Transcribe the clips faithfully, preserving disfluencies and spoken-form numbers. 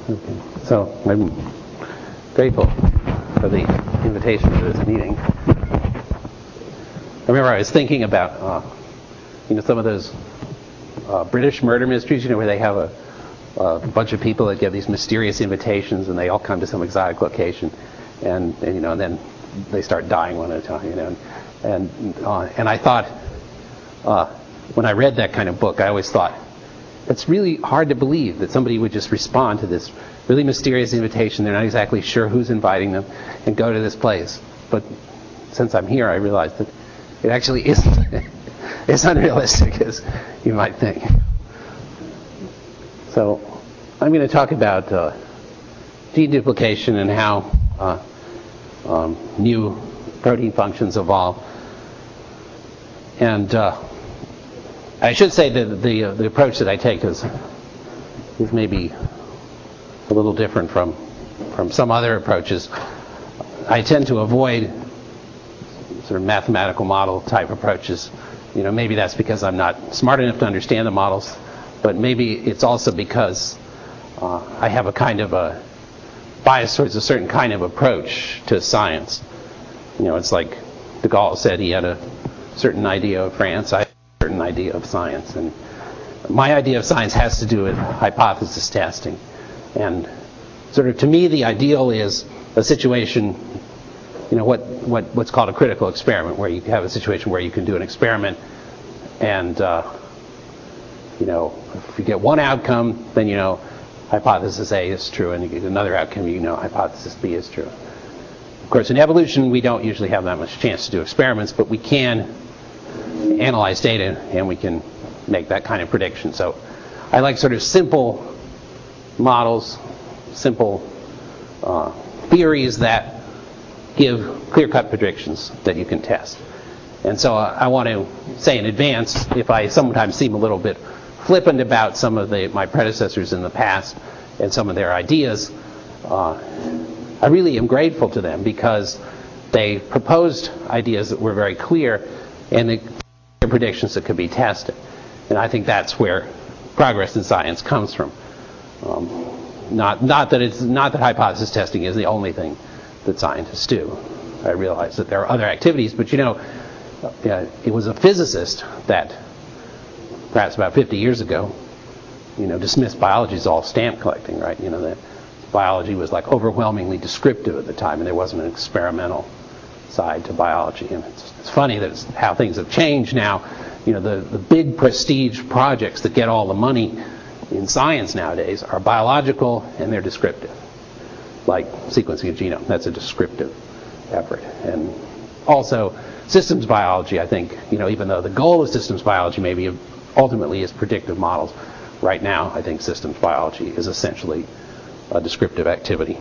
Okay. So I'm grateful for the invitation to this meeting. I remember I was thinking about, uh, you know, some of those uh, British murder mysteries, you know, where they have a, a bunch of people that get these mysterious invitations, and they all come to some exotic location, and, and you know, and then they start dying one at a time, you know, and and, uh, and I thought, uh, when I read that kind of book, I always thought, it's really hard to believe that somebody would just respond to this really mysterious invitation. They're not exactly sure who's inviting them, and go to this place. But since I'm here, I realized that it actually isn't as unrealistic as you might think. So I'm going to talk about uh, gene duplication and how uh, um, new protein functions evolve. And uh, I should say that the uh, the approach that I take is is maybe a little different from from some other approaches. I tend to avoid sort of mathematical model type approaches. You know, maybe that's because I'm not smart enough to understand the models, but maybe it's also because uh, I have a kind of a bias towards a certain kind of approach to science. You know, it's like de Gaulle said he had a certain idea of France. I certain idea of science, and my idea of science has to do with hypothesis testing. And sort of to me, the ideal is a situation, you know, what, what what's called a critical experiment, where you have a situation where you can do an experiment, and uh, you know, if you get one outcome, then you know hypothesis A is true, and you get another outcome, you know hypothesis B is true. Of course, in evolution, we don't usually have that much chance to do experiments, but we can analyze data, and we can make that kind of prediction. So I like sort of simple models, simple uh, theories that give clear-cut predictions that you can test. And so uh, I want to say in advance, if I sometimes seem a little bit flippant about some of the, my predecessors in the past and some of their ideas, uh, I really am grateful to them, because they proposed ideas that were very clear, and they predictions that could be tested. And I think that's where progress in science comes from. Um, not not that it's not that hypothesis testing is the only thing that scientists do. I realize that there are other activities, but you know, uh, it was a physicist that, perhaps about fifty years ago, you know, dismissed biology as all stamp collecting, right? You know, that biology was like overwhelmingly descriptive at the time, and there wasn't an experimental side to biology. And it's, it's funny that it's how things have changed now. You know, the, the big prestige projects that get all the money in science nowadays are biological, and they're descriptive. Like sequencing a genome, that's a descriptive effort. And also systems biology, I think, you know, even though the goal of systems biology maybe ultimately is predictive models, right now I think systems biology is essentially a descriptive activity.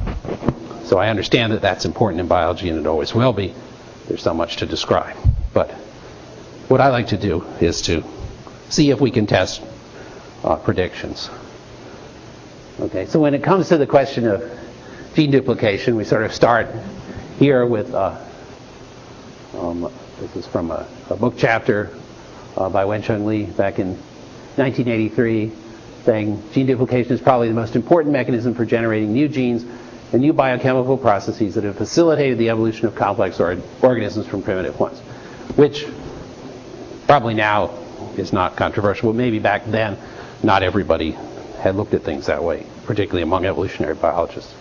So I understand that that's important in biology, and it always will be. There's so much to describe. But what I like to do is to see if we can test uh, predictions. Okay, so when it comes to the question of gene duplication, we sort of start here with, uh, um, this is from a, a book chapter uh, by Wensheng Li back in nineteen eighty-three, saying gene duplication is probably the most important mechanism for generating new genes and new biochemical processes that have facilitated the evolution of complex or organisms from primitive ones, which probably now is not controversial, but maybe back then not everybody had looked at things that way, particularly among evolutionary biologists.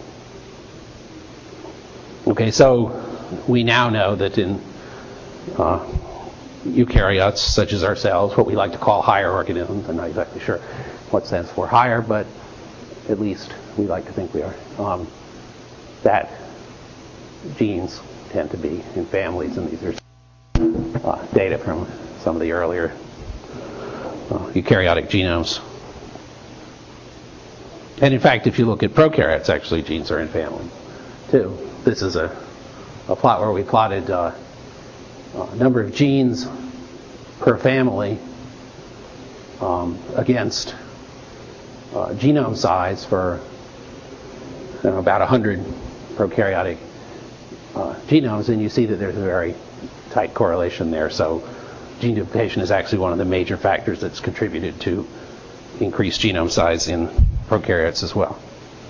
Okay, so we now know that in uh, eukaryotes, such as ourselves, what we like to call higher organisms, I'm not exactly sure what stands for higher, but at least we like to think we are, um, that genes tend to be in families, and these are uh, data from some of the earlier uh, eukaryotic genomes. And in fact, if you look at prokaryotes, actually genes are in families too. This is a, a plot where we plotted uh, a number of genes per family um, against uh, genome size for you know, about one hundred prokaryotic uh, genomes, and you see that there's a very tight correlation there. So gene duplication is actually one of the major factors that's contributed to increased genome size in prokaryotes as well.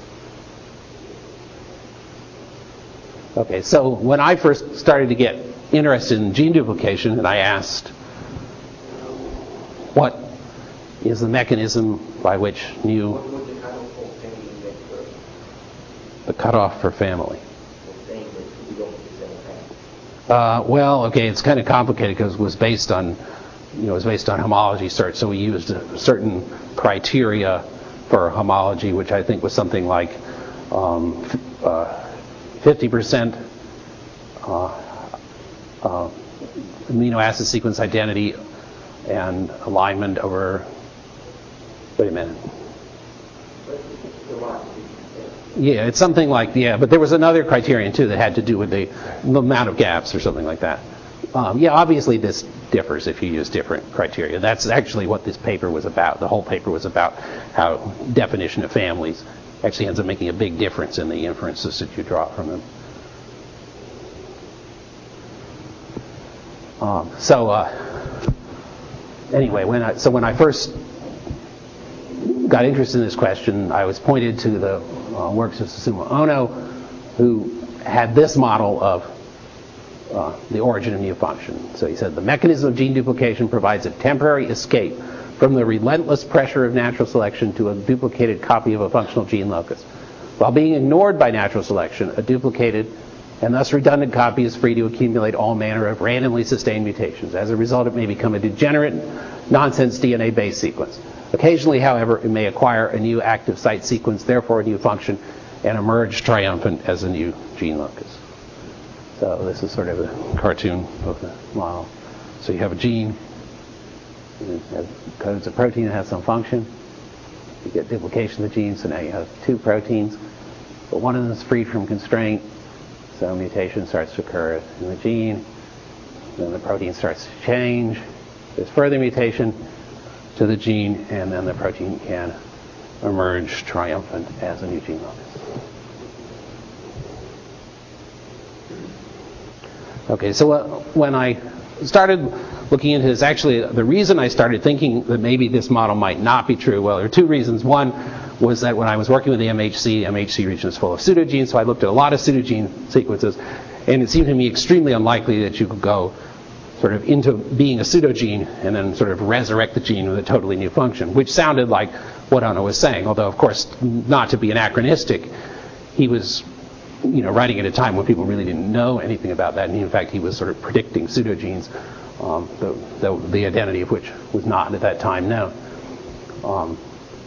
Okay, so when I first started to get interested in gene duplication, and I asked, what is the mechanism by which new... What would the cutoff for family make first? The cutoff for family. Saying that we don't get the same family. Uh, well, okay, it's kind of complicated because it was based on, you know, it was based on homology search. So we used a certain criteria for homology, which I think was something like um, uh, fifty percent uh, uh, amino acid sequence identity and alignment over. Wait a minute. Yeah, it's something like, yeah, but there was another criterion too that had to do with the, the amount of gaps or something like that. Um, yeah, obviously this differs if you use different criteria. That's actually what this paper was about. The whole paper was about how definition of families actually ends up making a big difference in the inferences that you draw from them. Um, so uh, anyway, when I, so when I first got interested in this question, I was pointed to the uh, works of Susumu Ono, who had this model of uh, the origin of new function. So he said, the mechanism of gene duplication provides a temporary escape from the relentless pressure of natural selection to a duplicated copy of a functional gene locus. While being ignored by natural selection, a duplicated and thus redundant copy is free to accumulate all manner of randomly sustained mutations. As a result, it may become a degenerate, nonsense D N A-based sequence. Occasionally, however, it may acquire a new active site sequence, therefore a new function, and emerge triumphant as a new gene locus. So this is sort of a cartoon of the model. So you have a gene, it has, codes a protein that has some function. You get duplication of the gene, so now you have two proteins, but one of them is free from constraint, so mutation starts to occur in the gene, then the protein starts to change, there's further mutation to the gene, and then the protein can emerge triumphant as a new gene locus. Okay, so uh, when I started looking into this, actually the reason I started thinking that maybe this model might not be true, well, there are two reasons. One was that when I was working with the M H C, M H C region is full of pseudogenes, so I looked at a lot of pseudogene sequences, and it seemed to me extremely unlikely that you could go sort of into being a pseudogene and then sort of resurrect the gene with a totally new function, which sounded like what Ono was saying, although of course not to be anachronistic, he was you know, writing at a time when people really didn't know anything about that, and in fact he was sort of predicting pseudogenes, um, the, the, the identity of which was not at that time known. Um,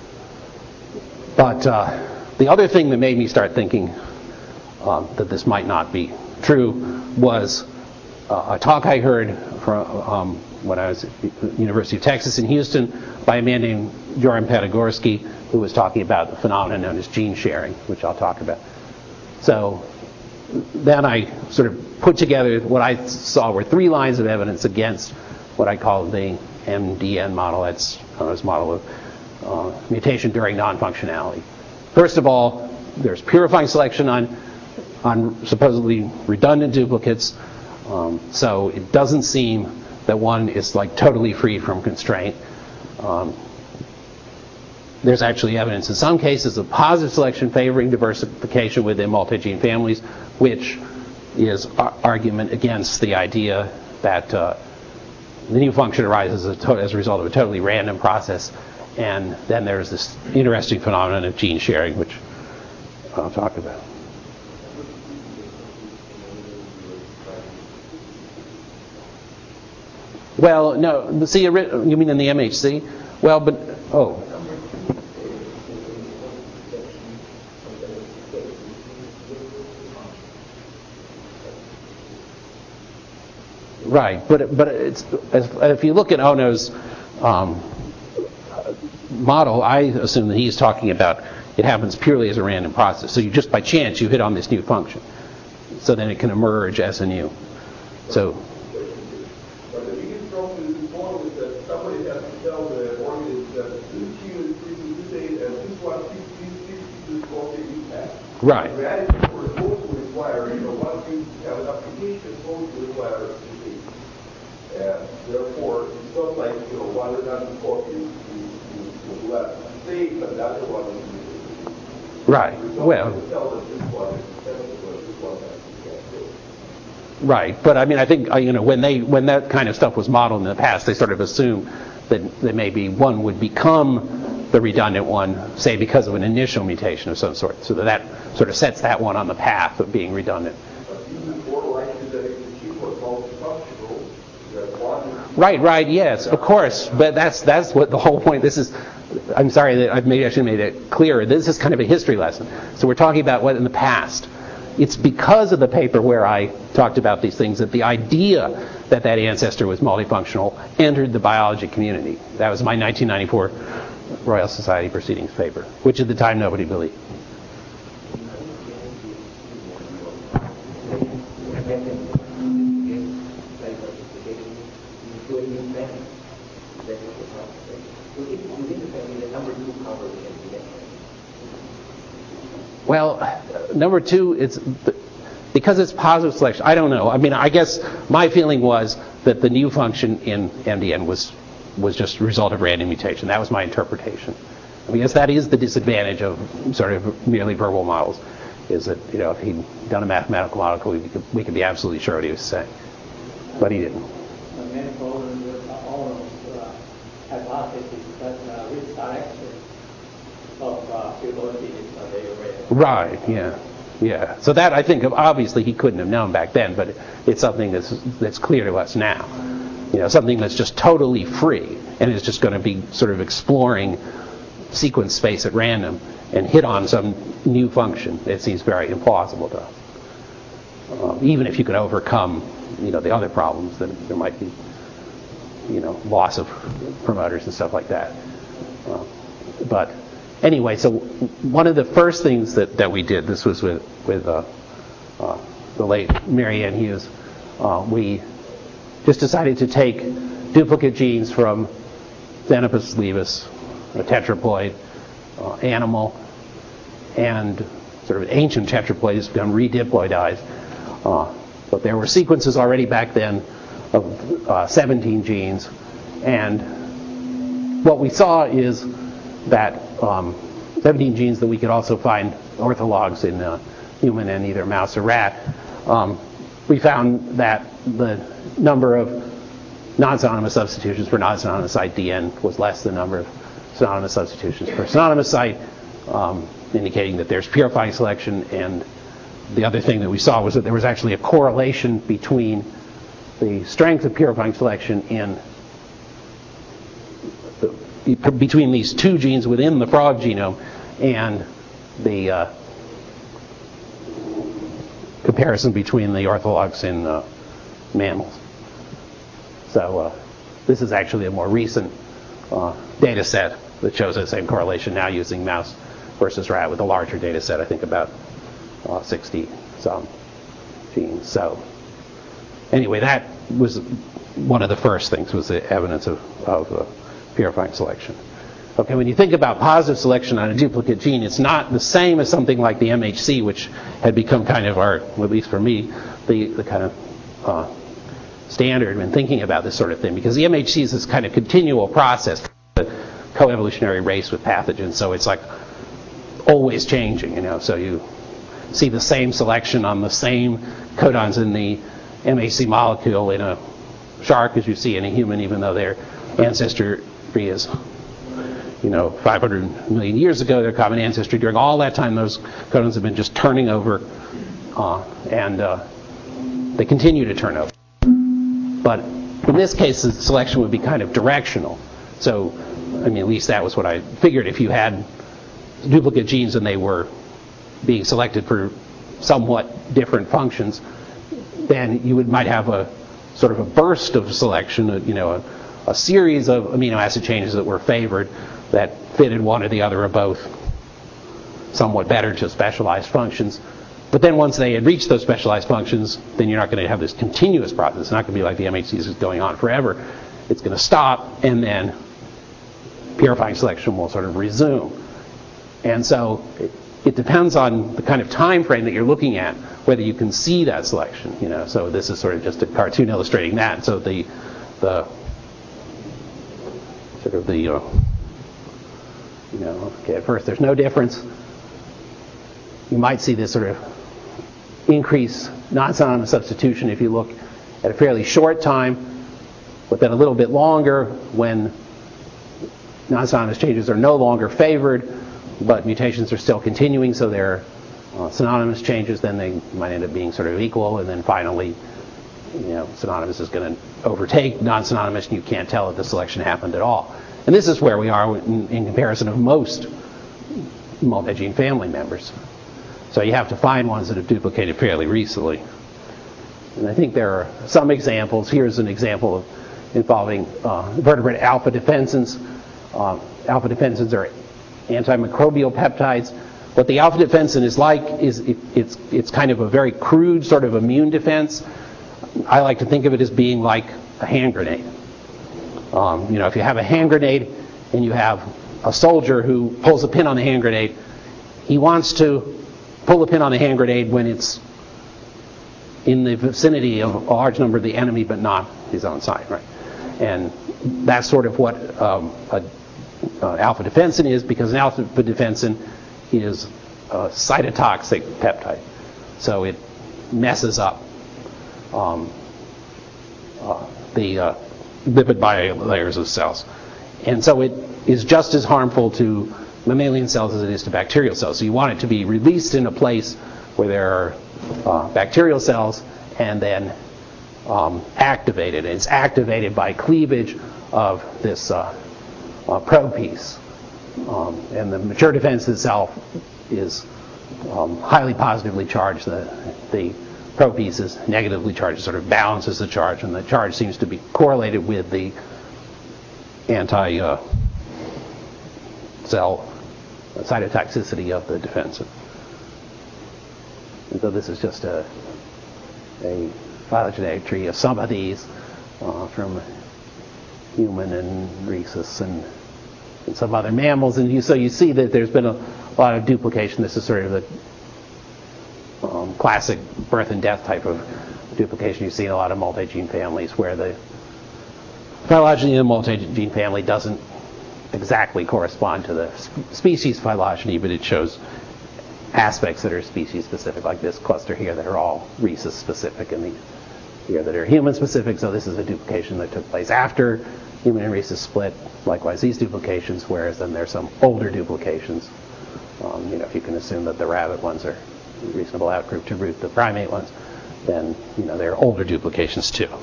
but uh, the other thing that made me start thinking um, that this might not be true was uh, a talk I heard from um, when I was at the University of Texas in Houston by a man named Joram Padagorsky, who was talking about the phenomenon known as gene sharing, which I'll talk about. So then I sort of put together what I saw were three lines of evidence against what I call the M D N model. That's Ono's model of uh, mutation during non-functionality. First of all, there's purifying selection on, on supposedly redundant duplicates. Um, so it doesn't seem that one is like totally free from constraint. Um, There's actually evidence in some cases of positive selection favoring diversification within multi-gene families, which is ar- argument against the idea that uh, the new function arises as a, to- as a result of a totally random process. And then there's this interesting phenomenon of gene sharing, which I'll talk about. Well, no, see, you mean in the M H C? Well, but, oh. Right, but but it's, if you look at Ono's um, model, I assume that he's talking about it happens purely as a random process. So you just by chance you hit on this new function, so then it can emerge as a new. So. But the biggest problem with this model is that somebody has to tell the organism that this gene is pre-mutate and this one fits this copy you have. Right. In reality, for both will require, you know, once you have an application, both will require a mutation. And therefore, it's not like, you know, one redundant copy is left safe, but the other one is Right. Well. Right, but I mean, I think uh, you know when they when that kind of stuff was modeled in the past, they sort of assumed that, that maybe one would become the redundant one, say because of an initial mutation of some sort, so that that sort of sets that one on the path of being redundant. Right, right, yes, of course, but that's that's what the whole point. This is. I'm sorry that I've maybe I should have made it clearer. This is kind of a history lesson. So we're talking about what in the past. It's because of the paper where I talked about these things that the idea that that ancestor was multifunctional entered the biology community. That was my nineteen ninety-four Royal Society Proceedings paper, which at the time nobody believed. Well, number two, it's because it's positive selection. I don't know. I mean, I guess my feeling was that the new function in M D N was was just a result of random mutation. That was my interpretation. I guess that is the disadvantage of sort of merely verbal models, is that you know if he'd done a mathematical model, we could we could be absolutely sure what he was saying, but he didn't. Right, yeah, yeah. So that, I think, obviously he couldn't have known back then, but it's something that's that's clear to us now. You know, something that's just totally free and is just going to be sort of exploring sequence space at random and hit on some new function. It seems very implausible to us. Um, even if you could overcome, you know, the other problems that there might be, you know, loss of promoters and stuff like that. Uh, but anyway, so one of the first things that, that we did, this was with, with uh, uh, the late Mary Ann Hughes, uh, we just decided to take duplicate genes from Xenopus laevis, a tetraploid uh, animal, and sort of ancient tetraploid has become rediploidized. Uh, but there were sequences already back then of uh, seventeen genes, and what we saw is that um, seventeen genes that we could also find orthologs in uh, human and either mouse or rat. Um, we found that the number of non-synonymous substitutions for non-synonymous site D N was less than the number of synonymous substitutions per synonymous site, um, indicating that there's purifying selection. And the other thing that we saw was that there was actually a correlation between the strength of purifying selection in the, between these two genes within the frog genome and the uh, comparison between the orthologs in uh, mammals. So uh, this is actually a more recent uh, data set that shows the same correlation now using mouse versus rat with a larger data set, I think about uh, sixty some genes. So anyway, that was one of the first things, was the evidence of, of uh, purifying selection. Okay, when you think about positive selection on a duplicate gene, it's not the same as something like the M H C, which had become kind of our, at least for me, the, the kind of uh, standard when thinking about this sort of thing, because the M H C is this kind of continual process, a coevolutionary race with pathogens, so it's like always changing, you know, so you see the same selection on the same codons in the M H C molecule in a shark as you see in a human, even though their ancestry is, you know, five hundred million years ago, their common ancestry. During all that time, those codons have been just turning over, uh, and uh, they continue to turn over. But in this case, the selection would be kind of directional. So, I mean, at least that was what I figured. If you had duplicate genes and they were being selected for somewhat different functions, then you would might have a sort of a burst of selection, a, you know, a, a series of amino acid changes that were favored that fitted one or the other or both somewhat better to specialized functions. But then once they had reached those specialized functions, then you're not going to have this continuous process. It's not going to be like the M H Cs is going on forever. It's going to stop, and then purifying selection will sort of resume. And so it, it depends on the kind of time frame that you're looking at, whether you can see that selection. You know, so this is sort of just a cartoon illustrating that. So the the sort of the uh, you know, okay, at first there's no difference. you might see this sort of increase non-synonymous substitution if you look at a fairly short time, but then a little bit longer when non-synonymous changes are no longer favored, but mutations are still continuing, so they're uh, synonymous changes, then they might end up being sort of equal, and then finally, you know, synonymous is going to overtake non-synonymous, and you can't tell if the selection happened at all. And this is where we are in, in comparison of most multi-gene family members. So you have to find ones that have duplicated fairly recently. And I think there are some examples. Here's an example of involving uh, vertebrate alpha defensins. Uh, alpha defensins are antimicrobial peptides. What the alpha defensin is like is it, it's it's kind of a very crude sort of immune defense. I like to think of it as being like a hand grenade. Um, you know, if you have a hand grenade and you have a soldier who pulls a pin on the hand grenade, he wants to pull the pin on the hand grenade when it's in the vicinity of a large number of the enemy, but not his own side, right? And that's sort of what um, a, uh, alpha defensin is, because an alpha defensin is a cytotoxic peptide, so it messes up um, uh, the uh, lipid bilayers of cells, and so it is just as harmful to mammalian cells as it is to bacterial cells. So you want it to be released in a place where there are uh, bacterial cells and then um, activated. And it's activated by cleavage of this uh, uh, propiece. Um, and the mature defense itself is um, highly positively charged. The, the propiece is negatively charged. It sort of balances the charge, and the charge seems to be correlated with the anti uh, cell cytotoxicity of the defensin. And so this is just a, a phylogenetic tree of some of these uh, from human and rhesus and, and some other mammals. And you, so you see that there's been a lot of duplication. This is sort of the um, classic birth and death type of duplication. You see in a lot of multi-gene families where the phylogeny of the multi-gene family doesn't exactly correspond to the species phylogeny, but it shows aspects that are species specific, like this cluster here that are all rhesus specific, and these here that are human specific. So this is a duplication that took place after human and rhesus split. Likewise, these duplications, whereas then there's some older duplications. Um, you know, if you can assume that the rabbit ones are reasonable outgroup to root the primate ones, then you know there are older duplications too.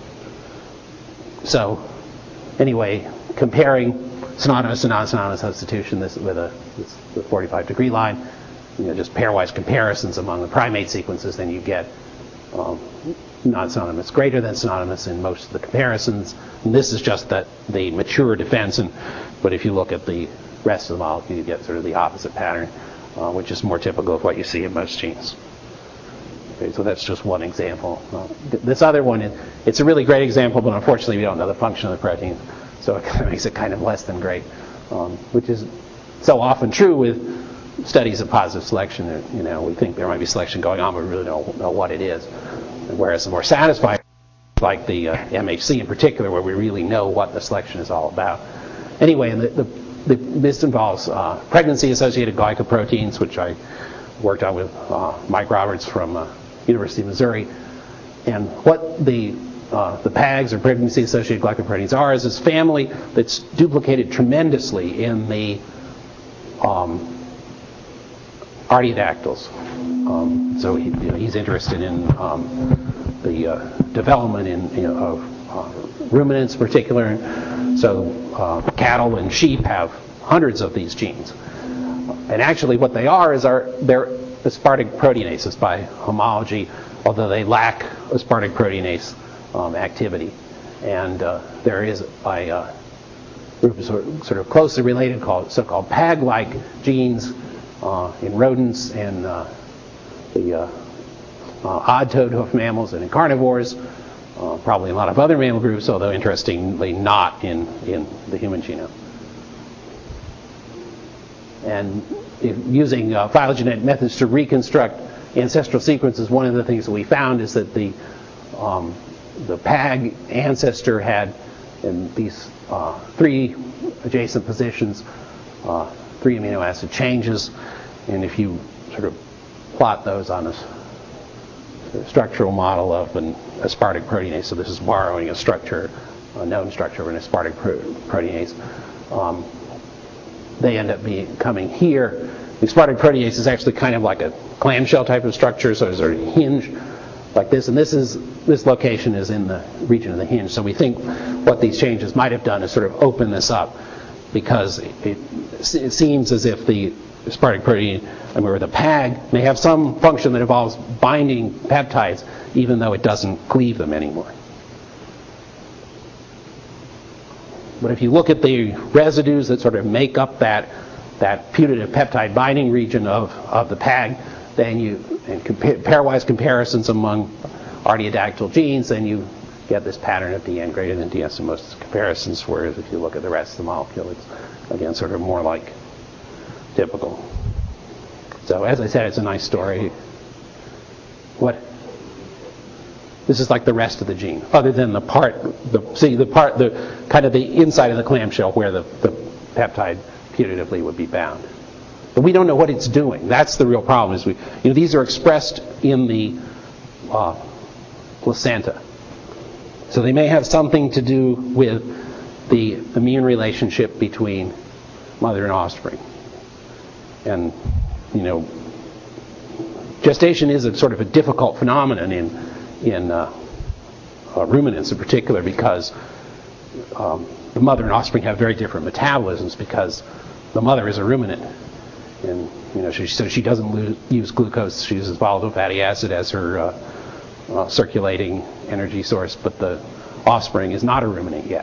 So anyway, comparing synonymous and non-synonymous substitution, this with a this, the forty-five degree line, you know, just pairwise comparisons among the primate sequences, then you get um, non-synonymous greater than synonymous in most of the comparisons. And this is just that the mature defensin, but if you look at the rest of the molecule, you get sort of the opposite pattern, uh, which is more typical of what you see in most genes. Okay, so that's just one example. Uh, th- this other one, it, it's a really great example, but unfortunately we don't know the function of the protein, so it kind of makes it kind of less than great, um, which is so often true with studies of positive selection. You know, we think there might be selection going on, but we really don't know what it is. Whereas the more satisfying, like the uh, M H C in particular, where we really know what the selection is all about. Anyway, the, the, the, this involves uh, pregnancy-associated glycoproteins, which I worked on with uh, Mike Roberts from uh, University of Missouri. And what the uh, the P A Gs, or pregnancy-associated glycoproteins, are is this family that's duplicated tremendously in the um, artiodactyls. Um, so he, you know, he's interested in um, the uh, development in, you know, of uh, ruminants in particular. So uh, cattle and sheep have hundreds of these genes. And actually what they are is are they're aspartic proteinases by homology, although they lack aspartic proteinase um, activity. And uh, there is a uh, group of sort of, sort of closely related called so-called P A G-like genes uh, in rodents and uh, the uh, uh, odd-toed hoof mammals and in carnivores, uh, probably in a lot of other mammal groups, although interestingly not in, in the human genome. And if using uh, phylogenetic methods to reconstruct ancestral sequences, one of the things that we found is that the um, the P A G ancestor had in these uh, three adjacent positions, uh, three amino acid changes, and if you sort of plot those on a, a structural model of an aspartic proteinase. So this is borrowing a structure, a known structure of an aspartic pro- proteinase. Um, they end up being coming here. The aspartic protease is actually kind of like a clamshell type of structure, so there's a hinge like this, and this is this location is in the region of the hinge. So we think what these changes might have done is sort of open this up, because it, it, it seems as if the aspartic protein, I mean, or the P A G, may have some function that involves binding peptides, even though it doesn't cleave them anymore. But if you look at the residues that sort of make up that that putative peptide binding region of, of the P A G, then you, and compare, pairwise comparisons among artiodactyl genes, then you get this pattern of D N greater than D S in most comparisons, whereas if you look at the rest of the molecule, it's, again, sort of more like typical. So as I said, it's a nice story. What? This is like the rest of the gene, other than the part, the, see, the part, the kind of the inside of the clamshell where the, the peptide putatively would be bound. But we don't know what it's doing. That's the real problem. Is we, you know, these are expressed in the uh, placenta, so they may have something to do with the immune relationship between mother and offspring. And you know, gestation is a sort of a difficult phenomenon in in uh, uh, ruminants in particular, because um, the mother and offspring have very different metabolisms, because the mother is a ruminant, and you know, she, so she doesn't lose, use glucose. She uses volatile fatty acid as her uh, uh, circulating energy source, but the offspring is not a ruminant yet,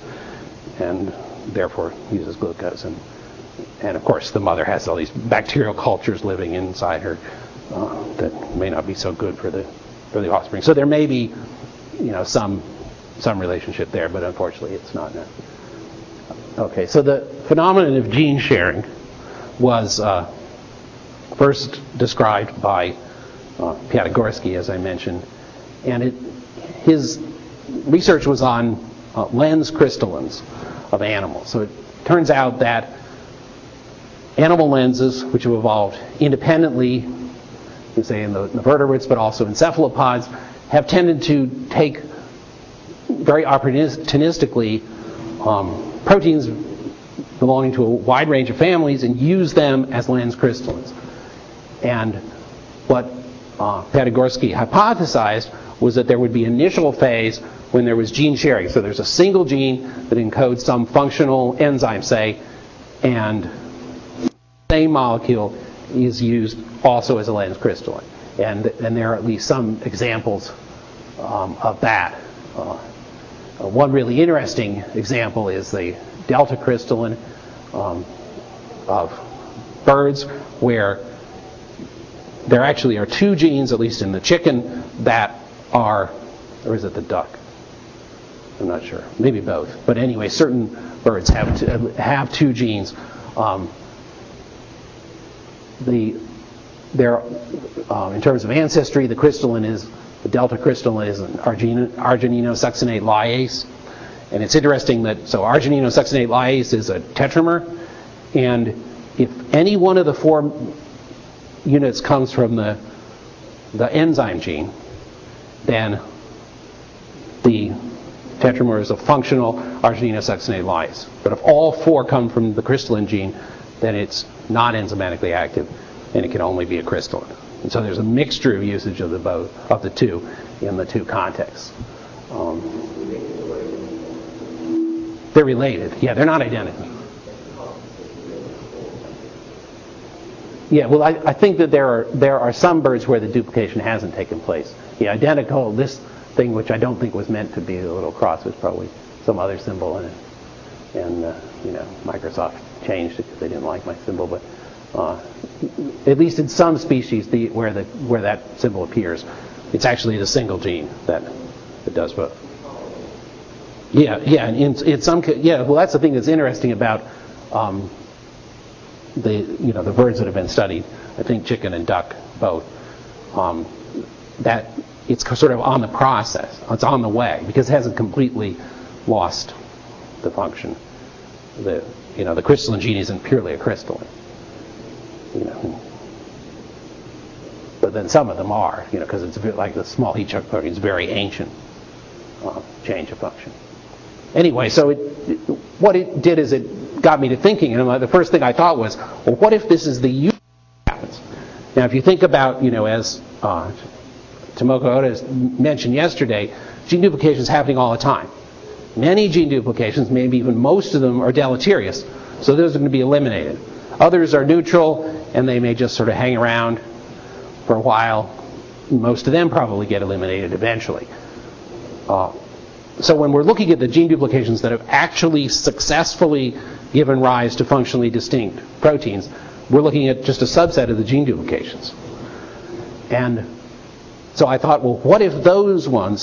and therefore uses glucose. And and of course, the mother has all these bacterial cultures living inside her uh, that may not be so good for the for the offspring. So there may be, you know, some some relationship there, but unfortunately, it's not. Okay, so the phenomenon of gene sharing was uh, first described by uh, Piatigorsky, as I mentioned, and it, his research was on uh, lens crystallins of animals. So it turns out that animal lenses, which have evolved independently, you can say in the, in the vertebrates, but also in cephalopods, have tended to take very opportunistically um, proteins belonging to a wide range of families and use them as lens crystallins. And what uh, Piatigorsky hypothesized was that there would be an initial phase when there was gene sharing. So there's a single gene that encodes some functional enzyme, say, and the same molecule is used also as a lens crystalline. And, and there are at least some examples um, of that. Uh, uh, one really interesting example is the delta crystalline um, of birds, where there actually are two genes, at least in the chicken, that are, or is it the duck? I'm not sure. Maybe both. But anyway, certain birds have two, have two genes. Um, the there, um, in terms of ancestry, the crystalline is the delta crystalline is an argin- argininosuccinate lyase, and it's interesting that so argininosuccinate lyase is a tetramer, and if any one of the four units comes from the the enzyme gene, then the tetramer is a functional argininosuccinate lyase. But if all four come from the crystalline gene, then it's not enzymatically active, and it can only be a crystalline. And so there's a mixture of usage of the both of the two in the two contexts. Um, they're related. Yeah, they're not identical. Yeah, well, I, I think that there are there are some birds where the duplication hasn't taken place. Yeah, identical. This thing, which I don't think was meant to be a little cross, was probably some other symbol in it. And uh, you know, Microsoft changed it because they didn't like my symbol. But uh, at least in some species, the, where the where that symbol appears, it's actually the single gene that that does both. Yeah, yeah, and in, in some yeah. Well, that's the thing that's interesting about um, the you know the birds that have been studied. I think chicken and duck both. Um, that it's sort of on the process. It's on the way because it hasn't completely lost the function. The you know the crystalline gene isn't purely a crystalline. You know. but then some of them are, you know, because it's a bit like the small heat shock protein. It's very ancient uh, change of function. Anyway, so it, it, what it did is it got me to thinking, and the first thing I thought was, well, what if this is the usual that happens? Now, if you think about, you know, as uh, Tomoko Oda mentioned yesterday, gene duplication is happening all the time. Many gene duplications, maybe even most of them, are deleterious, so those are going to be eliminated. Others are neutral, and they may just sort of hang around for a while. Most of them probably get eliminated eventually. Uh, so when we're looking at the gene duplications that have actually successfully given rise to functionally distinct proteins, we're looking at just a subset of the gene duplications. And so I thought, well, what if those ones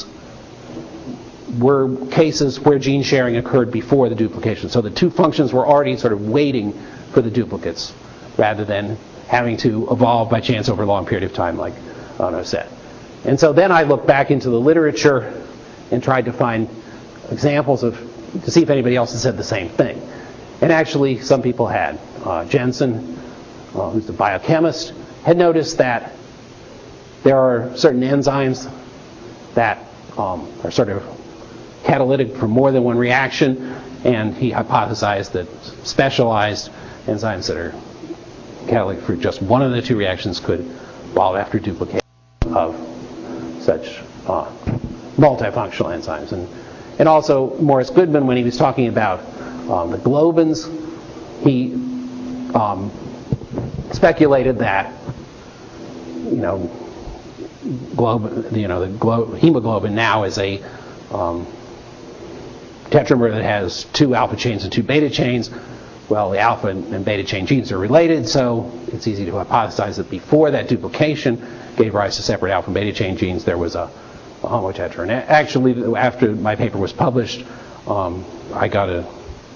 were cases where gene sharing occurred before the duplication? So the two functions were already sort of waiting for the duplicates rather than having to evolve by chance over a long period of time, like Ono said. And so then I looked back into the literature and tried to find examples of, to see if anybody else had said the same thing. And actually, some people had. Uh, Jensen, uh, who's a biochemist, had noticed that there are certain enzymes that um, are sort of catalytic for more than one reaction, and he hypothesized that specialized enzymes that are catalytic for just one of the two reactions could evolve after duplication of such uh, multifunctional enzymes. And, and also, Morris Goodman, when he was talking about um, the globins, he um, speculated that, you know, globin, you know, the glo- hemoglobin now is a um, tetramer that has two alpha chains and two beta chains. Well, the alpha and beta chain genes are related, so it's easy to hypothesize that before that duplication gave rise to separate alpha and beta chain genes, there was a, a homotetra. And actually, after my paper was published, um, I got a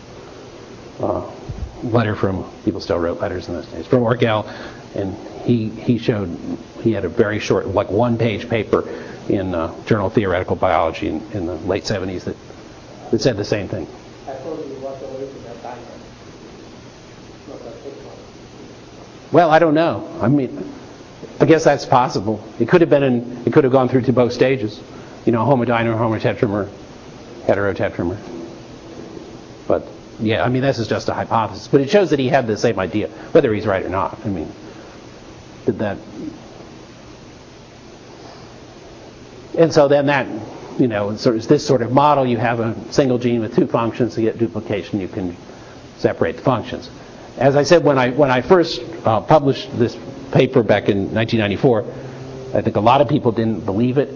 uh, letter from, people still wrote letters in those days, from Orgel, and he he showed, he had a very short, like one-page paper in uh, Journal of Theoretical Biology in, in the late seventies that, that said the same thing. I told you what the way to that diamond. Well, I don't know. I mean, I guess that's possible. It could have been in, it could have gone through to both stages. You know, homodimer, homotetramer, heterotetramer. But yeah, I mean, this is just a hypothesis. But it shows that he had the same idea, whether he's right or not. I mean, did that. And so then that, you know, sort of this sort of model, you have a single gene with two functions, to get duplication, you can separate the functions. As I said, when I when I first uh, published this paper back in nineteen ninety-four, I think a lot of people didn't believe it.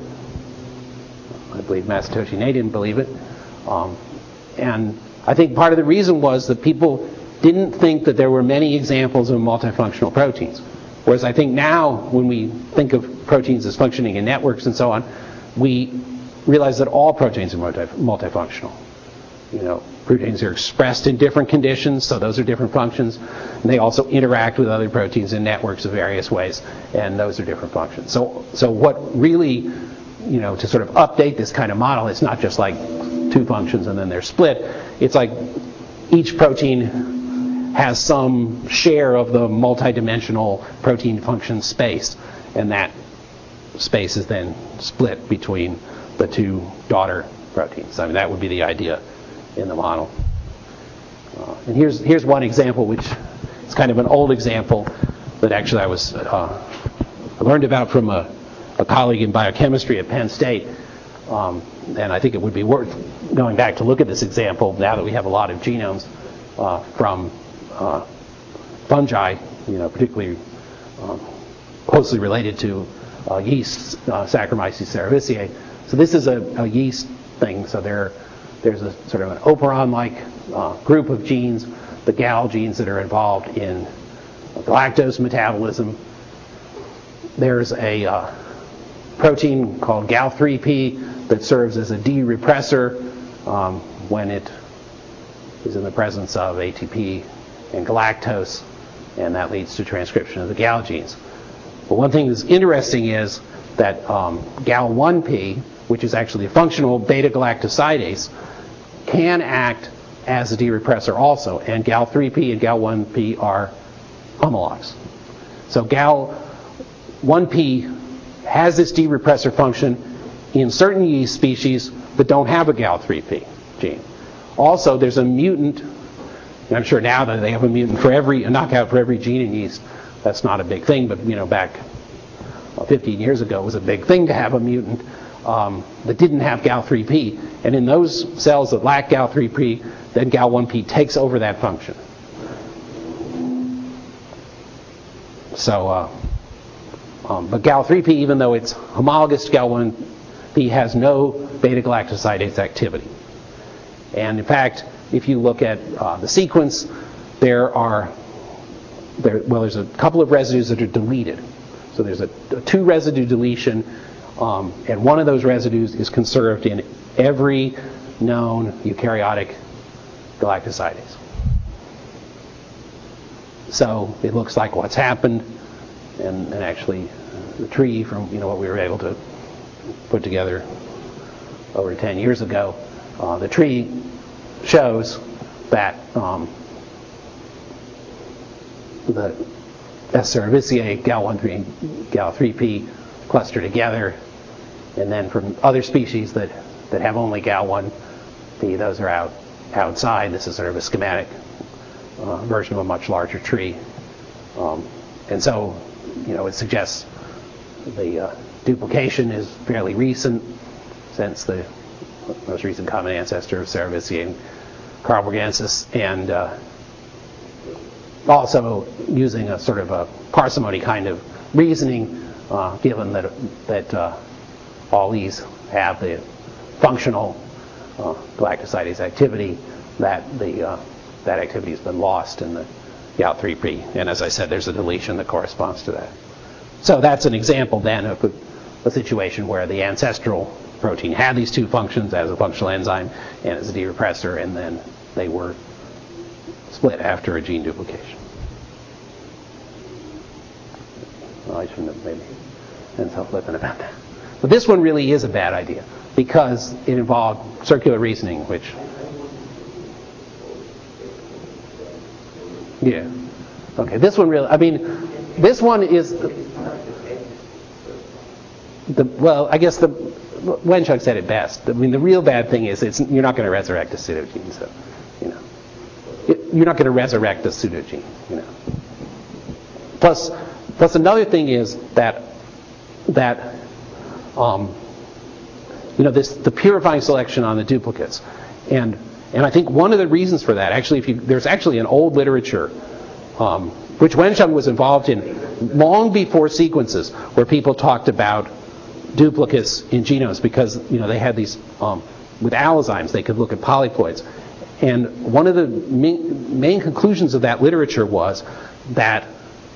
I believe Masatoshi Nei didn't believe it. Um, and I think part of the reason was that people didn't think that there were many examples of multifunctional proteins. Whereas I think now, when we think of proteins as functioning in networks and so on, we realize that all proteins are multi- multifunctional. You know, proteins are expressed in different conditions, so those are different functions. And they also interact with other proteins in networks of various ways, and those are different functions. So, so what really, you know, to sort of update this kind of model, it's not just like two functions and then they're split. It's like each protein has some share of the multidimensional protein function space, and that space is then split between the two daughter proteins. I mean, that would be the idea in the model. Uh, and here's here's one example, which is kind of an old example that actually I was uh, I learned about from a, a colleague in biochemistry at Penn State. Um, and I think it would be worth going back to look at this example now that we have a lot of genomes uh, from uh, fungi, you know, particularly um, closely related to uh, yeast, uh, Saccharomyces cerevisiae. So this is a, a yeast thing. So there, there's a sort of an operon-like uh, group of genes, the gal genes that are involved in galactose metabolism. There's a uh, protein called gal three P that serves as a D-repressor um, when it is in the presence of A T P and galactose, and that leads to transcription of the gal genes. But one thing that's interesting is that um, gal one P, which is actually a functional beta-galactosidase, can act as a D-repressor also, and gal three P and gal one P are homologs. So gal one P has this derepressor function in certain yeast species that don't have a gal three P gene. Also, there's a mutant, and I'm sure now that they have a mutant for every, a knockout for every gene in yeast. That's not a big thing, but you know, back well, fifteen years ago, it was a big thing to have a mutant um, that didn't have gal three P. And in those cells that lack gal three P, then gal one P takes over that function. So, uh, um, but gal three P, even though it's homologous to gal one P, has no beta-galactosidase activity. And in fact, if you look at uh, the sequence, there are, there, well, there's a couple of residues that are deleted. So there's a, a two residue deletion, um, and one of those residues is conserved in every known eukaryotic galactosidase. So it looks like what's happened, and, and actually the tree from you know what we were able to put together over ten years ago, uh, the tree shows that um, the S. cerevisiae, gal one three, gal three P cluster together, and then from other species that, that have only gal one P, those are out outside. This is sort of a schematic uh, version of a much larger tree, um, and so you know it suggests the uh, duplication is fairly recent, since the most recent common ancestor of Cerevisiae and Carlsbergensis, and uh, also using a sort of a parsimony kind of reasoning, uh, given that that uh, all these have the functional uh, galactosidase activity, that the uh, that activity has been lost in the gal three P, and as I said, there's a deletion that corresponds to that. So that's an example then of a, a situation where the ancestral protein had these two functions as a functional enzyme and as a derepressor, and then they were split after a gene duplication. Well, I shouldn't have maybe been self-flippant about that. But this one really is a bad idea because it involved circular reasoning, which, yeah. Okay, this one really, I mean, this one is, the, well, I guess the, Wenchuk said it best. I mean, the real bad thing is it's, you're not going to resurrect a pseudogene, so, you know. It, you're not going to resurrect a pseudogene, you know. Plus, plus another thing is that, that, um, you know, this, the purifying selection on the duplicates. And, and I think one of the reasons for that, actually, if you, there's actually an old literature, um, which Wenchuk was involved in long before sequences, where people talked about duplicates in genomes because, you know, they had these, um, with allozymes, they could look at polyploids. And one of the main, main conclusions of that literature was that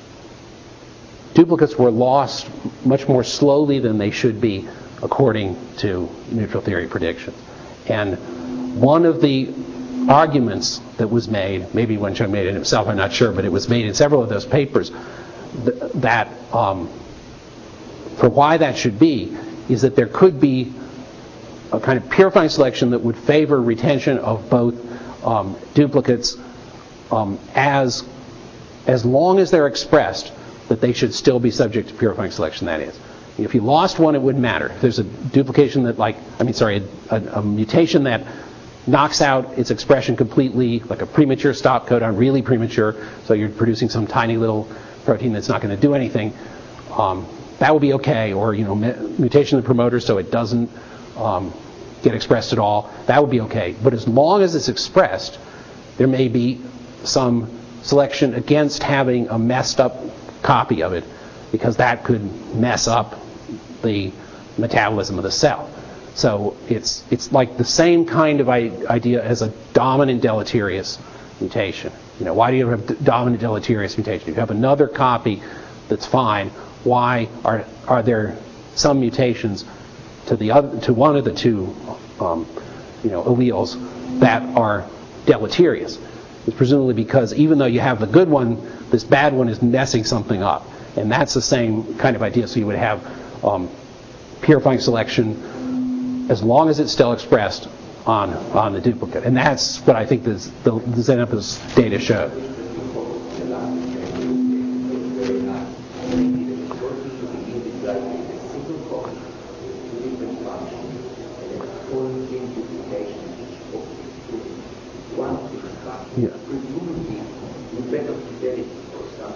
duplicates were lost much more slowly than they should be according to neutral theory predictions. And one of the arguments that was made, maybe Wenchuk made it himself, I'm not sure, but it was made in several of those papers, th- that um, for why that should be is that there could be a kind of purifying selection that would favor retention of both um, duplicates um, as as long as they're expressed, that they should still be subject to purifying selection, that is. If you lost one, it wouldn't matter. If there's a duplication that, like, I mean, sorry, a, a, a mutation that knocks out its expression completely, like a premature stop codon, really premature, so you're producing some tiny little protein that's not going to do anything, um, that would be okay. Or, you know, mutation of the promoter so it doesn't um, get expressed at all, that would be okay. But as long as it's expressed, there may be some selection against having a messed up copy of it, because that could mess up the metabolism of the cell. So it's it's like the same kind of idea as a dominant deleterious mutation. You know, why do you have dominant deleterious mutation? If you have another copy that's fine, why are are there some mutations to the other to one of the two um, you know alleles that are deleterious? It's presumably because even though you have the good one, this bad one is messing something up, and that's the same kind of idea. So you would have um, purifying selection as long as it's still expressed on on the duplicate, and that's what I think this, the, the Xenopus data showed.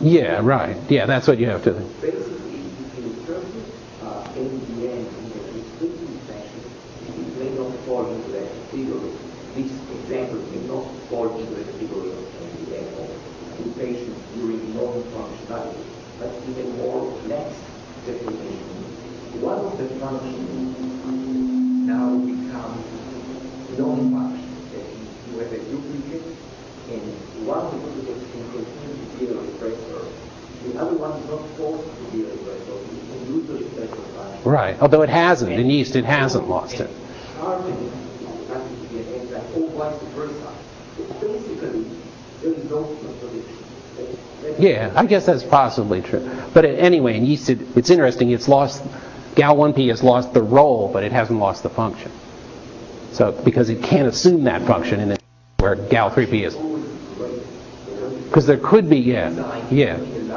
Yeah, right. Yeah, that's what you have to. Basically, if you interpret uh, A D N in a restrictive fashion, it may not fall into that category. This example may not fall into the category of A D N or mutation during non-functionality, but in a more lax definition. One of the functions now becomes non-function. That is, you have a duplicate, and one of the duplicates can continue to be a repressor. The other one is not forced to be a repressor. You can use the repressor function. Right. Although it hasn't. In yeast, it hasn't lost it. Sharpening is likely to be an enzyme, or vice versa. So basically, there is no contradiction. Yeah, I guess that's possibly true. But it, anyway, in yeast, it, it's interesting. It's lost. Gal one P has lost the role, but it hasn't lost the function. So because it can't assume that function in it, where Gal three P is. Because there could be, yeah, yeah.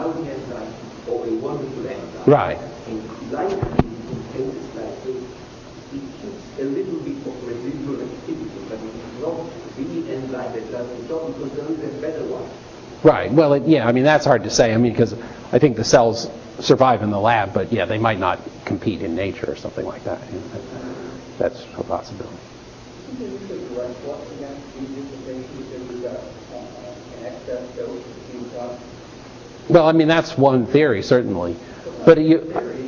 Right. And likely in cases like this, it keeps a little bit of residual activity, but it is not the enzyme that does the job because there is a better one. Right. Well, it, yeah. I mean, that's hard to say. I mean, because I think the cells survive in the lab, but yeah, they might not compete in nature or something like that. You know, that's a possibility. Well, I mean, that's one theory, certainly. But you.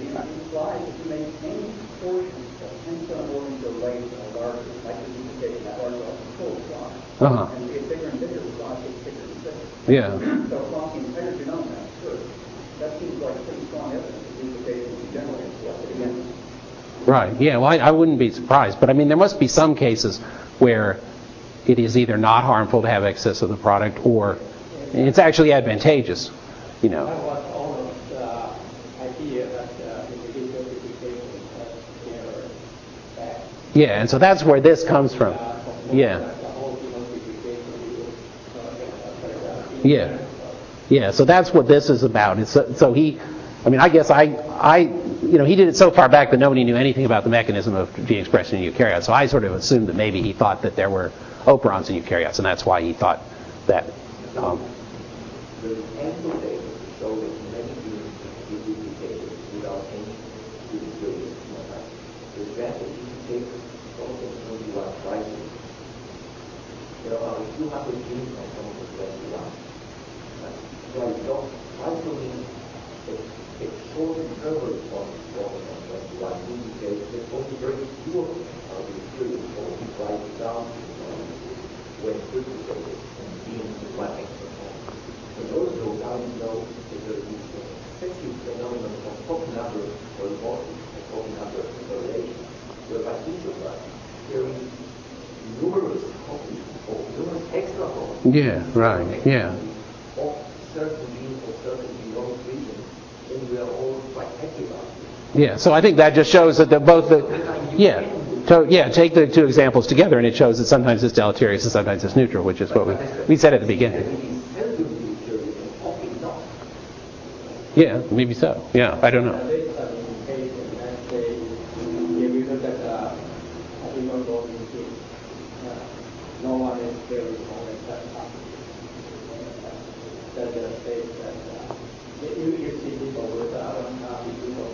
Uh-huh. Yeah. So across the entire genome, that's good. That seems like pretty strong evidence that duplication is generally selected against. Right. Yeah. Well, I, I wouldn't be surprised, but I mean, there must be some cases where it is either not harmful to have excess of the product, or it's actually advantageous. You know. That was almost uh, idea that uh, individual duplication has their back. Yeah, and so that's where this comes from. Yeah. Yeah. Yeah, so that's what this is about. It's, so, so he, I mean, I guess I, I, you know, he did it so far back that nobody knew anything about the mechanism of gene expression in eukaryotes. So I sort of assumed that maybe he thought that there were operons in eukaryotes, and that's why he thought that. Um, There's ample data to show that many genes can be duplicated without any duplication. For example, if you take chromosomes twenty-one trisome, there are a few hundred genes on chromosomes twenty-one. While not isolating a short interval on chromosomes twenty-one indicates that only very few of them are repeated or divided down when duplicated and being one extra chromosome. And also, now we know that there is an excessive phenomenon of copy number polymorphism and copy number acceleration, whereby each of us carries numerous copies or numerous extra copies. yeah, right, yeah. Of certain genes or certain genome regions, and we are all quite happy about it. Yeah, so I think that just shows that the, both the, yeah, so, yeah, take the two examples together, and it shows that sometimes it's deleterious and sometimes it's neutral, which is what we, we said at the beginning. Yeah, maybe so. Yeah, I don't know. No one is very small and that that just states that uh, you, you see people with uh, people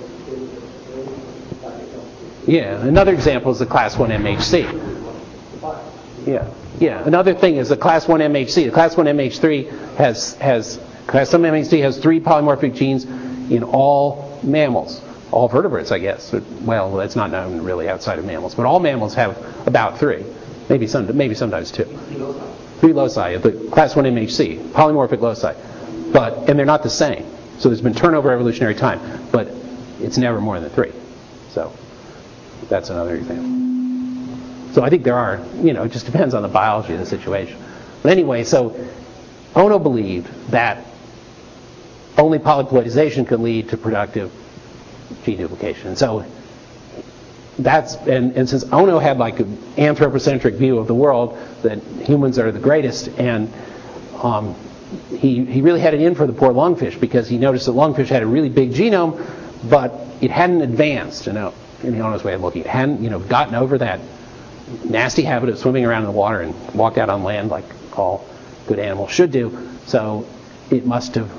with Yeah, another example is the class one M H C. Yeah, yeah. Another thing is the class one M H C. The class one M H three has has class one M H C has three polymorphic genes in all mammals, all vertebrates, I guess. Well, that's not known really outside of mammals, but all mammals have about three. Maybe some, maybe sometimes two. Three loci of the class one M H C, polymorphic loci, but and they're not the same. So there's been turnover evolutionary time, but it's never more than three. So that's another example. So I think there are, you know, it just depends on the biology of the situation. But anyway, so Ono believed that only polyploidization could lead to productive gene duplication, and so. That's and, and since Ono had like an anthropocentric view of the world, that humans are the greatest, and um, he he really had it in for the poor lungfish, because he noticed that lungfish had a really big genome, but it hadn't advanced, you know, in the Ono's way of looking. It hadn't, you know, gotten over that nasty habit of swimming around in the water and walked out on land like all good animals should do. So it must have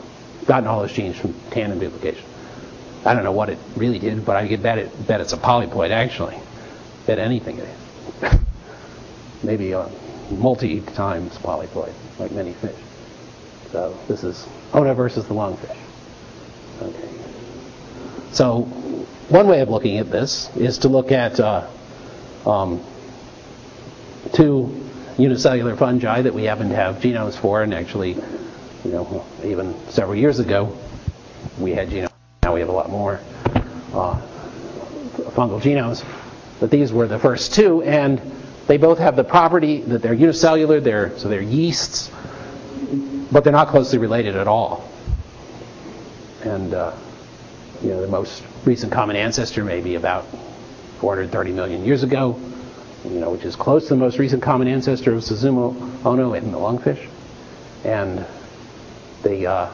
gotten all those genes from tandem duplication. I don't know what it really did, but I could bet it bet it's a polyploid actually. Bet anything it is. Maybe a multi times polyploid, like many fish. So this is Ono versus the lungfish. Okay. So one way of looking at this is to look at uh, um, two unicellular fungi that we happen to have genomes for, and actually, you know, even several years ago, we had genomes. Now we have a lot more uh, fungal genomes, but these were the first two, and they both have the property that they're unicellular. They're so they're yeasts, but they're not closely related at all. And uh, you know, the most recent common ancestor may be about four hundred thirty million years ago, you know, which is close to the most recent common ancestor of Suzumo Ono in the lungfish. And the uh,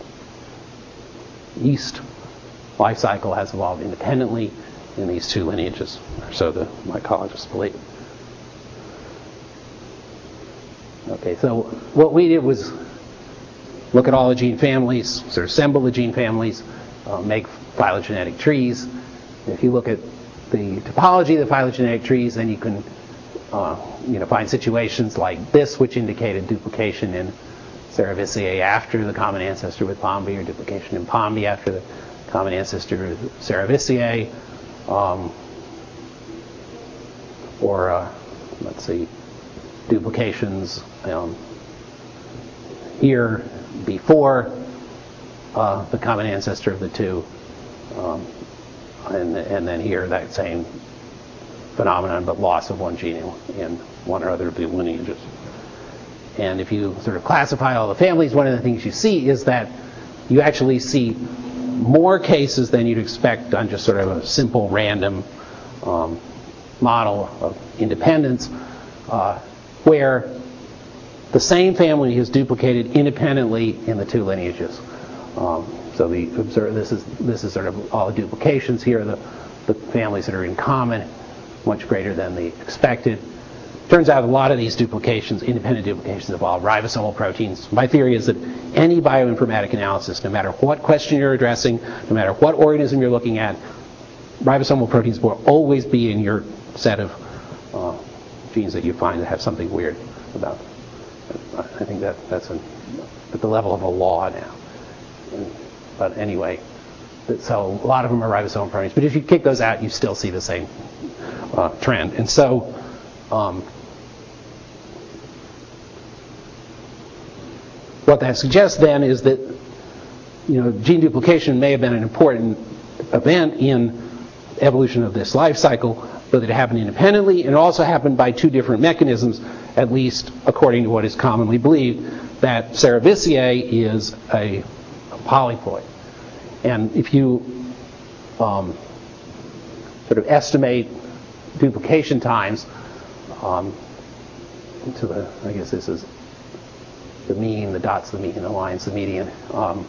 yeast life cycle has evolved independently in these two lineages, or so the mycologists believe. Okay, so what we did was look at all the gene families, sort of assemble the gene families, uh, make phylogenetic trees. If you look at the topology of the phylogenetic trees, then you can uh, you know, find situations like this, which indicated duplication in Cerevisiae after the common ancestor with Pombi, or duplication in Pombi after the common ancestor with Cerevisiae, um, or uh, let's see, duplications um, here before uh, the common ancestor of the two, um, and, and then here that same phenomenon, but loss of one gene in one or other of the lineages. And if you sort of classify all the families, one of the things you see is that you actually see more cases than you'd expect on just sort of a simple random um, model of independence, uh, where the same family is duplicated independently in the two lineages. Um, so the observe this is this is sort of all the duplications here. The the families that are in common, much greater than the expected. Turns out a lot of these duplications, independent duplications, involve ribosomal proteins. My theory is that any bioinformatic analysis, no matter what question you're addressing, no matter what organism you're looking at, ribosomal proteins will always be in your set of uh, genes that you find that have something weird about them. I think that that's a, at the level of a law now. And, but anyway, so a lot of them are ribosomal proteins. But if you kick those out, you still see the same uh, trend. And so um, what that suggests then is that, you know, gene duplication may have been an important event in evolution of this life cycle, but it happened independently, and it also happened by two different mechanisms, at least according to what is commonly believed, that Cerevisiae is a, a polyploid. And if you um, sort of estimate duplication times um, to the, I guess this is the mean, the dot's the mean, the line's the median. Um,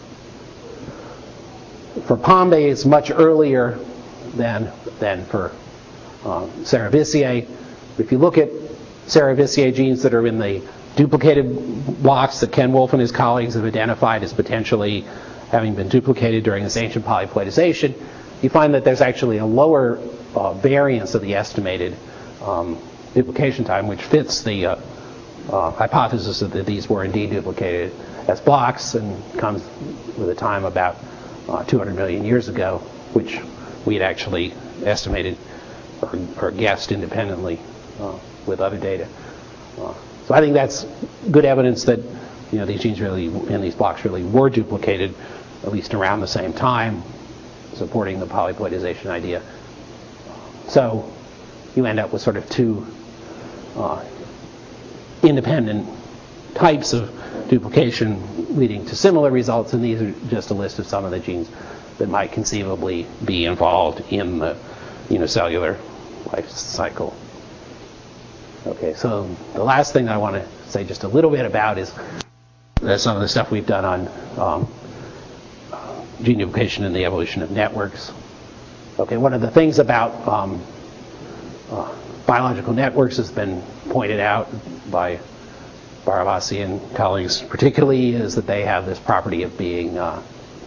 for Pombe, it's much earlier than, than for um, Cerevisiae. If you look at Cerevisiae genes that are in the duplicated blocks that Ken Wolf and his colleagues have identified as potentially having been duplicated during this ancient polyploidization, you find that there's actually a lower uh, variance of the estimated um, duplication time, which fits the uh, uh, hypothesis that these were indeed duplicated as blocks, and comes with a time about uh, two hundred million years ago, which we had actually estimated or, or guessed independently uh, with other data. Uh, so I think that's good evidence that, you know, these genes really, and these blocks really were duplicated at least around the same time, supporting the polyploidization idea. So you end up with sort of two uh, independent types of duplication leading to similar results, and these are just a list of some of the genes that might conceivably be involved in the unicellular life cycle. Okay, so the last thing I want to say just a little bit about is some of the stuff we've done on um, gene duplication and the evolution of networks. Okay, one of the things about um, uh, biological networks has been pointed out by Barabasi and colleagues particularly, is that they have this property of being uh,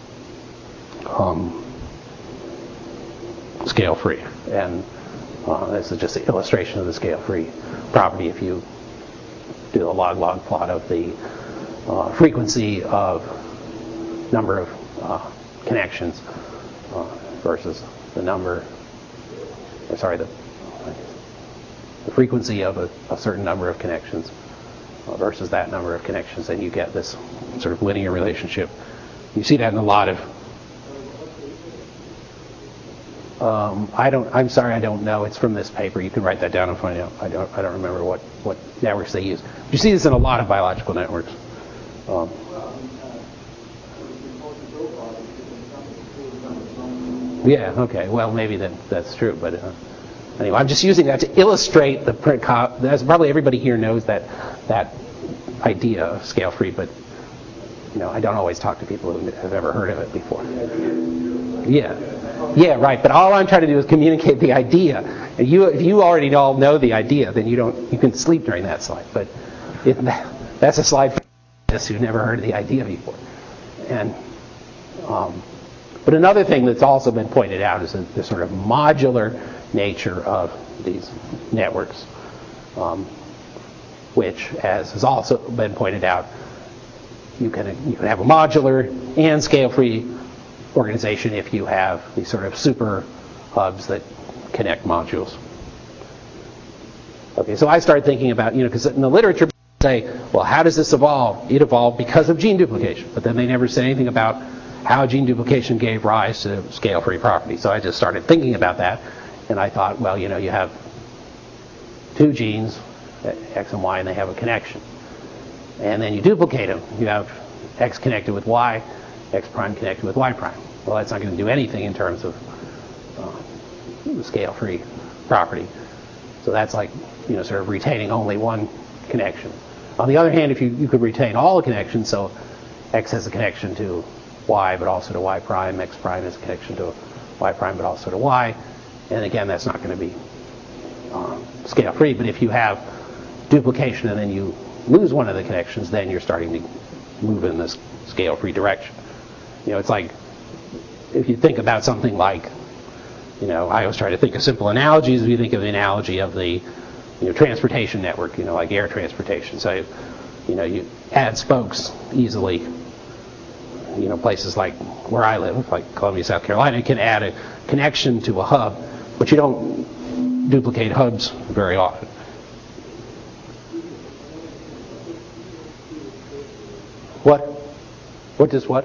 um, scale-free. And uh, this is just an illustration of the scale-free property. If you do the log-log plot of the uh, frequency of number of uh, connections uh, versus the number, or sorry, the, the frequency of a, a certain number of connections uh, versus that number of connections, and you get this sort of linear relationship. You see that in a lot of Um, I don't. I'm sorry, I don't know. It's from this paper. You can write that down and find out. I don't. I don't remember what, what networks they use. You see this in a lot of biological networks. Um, yeah. Okay. Well, maybe that that's true. But uh, anyway, I'm just using that to illustrate the print. Co- that's probably everybody here knows that that idea of scale-free, but you know, I don't always talk to people who have ever heard of it before. Yeah. Yeah, right. But all I'm trying to do is communicate the idea. And you, if you already all know the idea, then you don't. You can sleep during that slide. But it, that's a slide for us who never heard of the idea before. And um, but another thing that's also been pointed out is the sort of modular nature of these networks, um, which, as has also been pointed out, you can you can have a modular and scale-free organization if you have these sort of super hubs that connect modules. Okay, so I started thinking about, you know, because in the literature say, well, how does this evolve? It evolved because of gene duplication, but then they never say anything about how gene duplication gave rise to scale-free property. So I just started thinking about that, and I thought, well, you know, you have two genes, X and Y, and they have a connection. And then you duplicate them. You have X connected with Y, X prime connected with Y prime. Well, that's not going to do anything in terms of uh, the scale-free property. So that's like, you know, sort of retaining only one connection. On the other hand, if you, you could retain all the connections, so X has a connection to Y, but also to Y prime, X prime has a connection to Y prime, but also to Y, and again, that's not going to be uh, scale-free. But if you have duplication and then you lose one of the connections, then you're starting to move in this scale-free direction. You know, it's like if you think about something like, you know, I always try to think of simple analogies. If you think of the analogy of the, you know, transportation network, you know, like air transportation. So, you know, you add spokes easily. You know, places like where I live, like Columbia, South Carolina, can add a connection to a hub, but you don't duplicate hubs very often. What? What does what?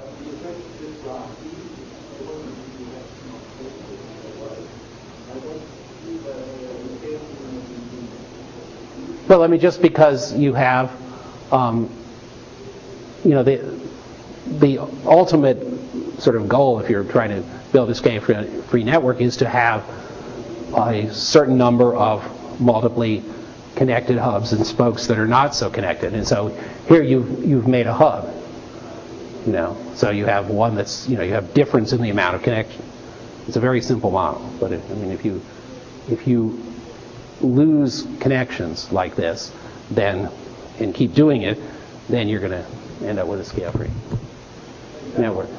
Well, I mean, just because you have, um, you know, the the ultimate sort of goal, if you're trying to build a scale-free network, is to have a certain number of multiply connected hubs and spokes that are not so connected. And so here you've you've made a hub. You know, so you have one that's, you know, you have difference in the amount of connection. It's a very simple model, but if, I mean, if you if you lose connections like this, then and keep doing it, then you're going to end up with a scale-free network.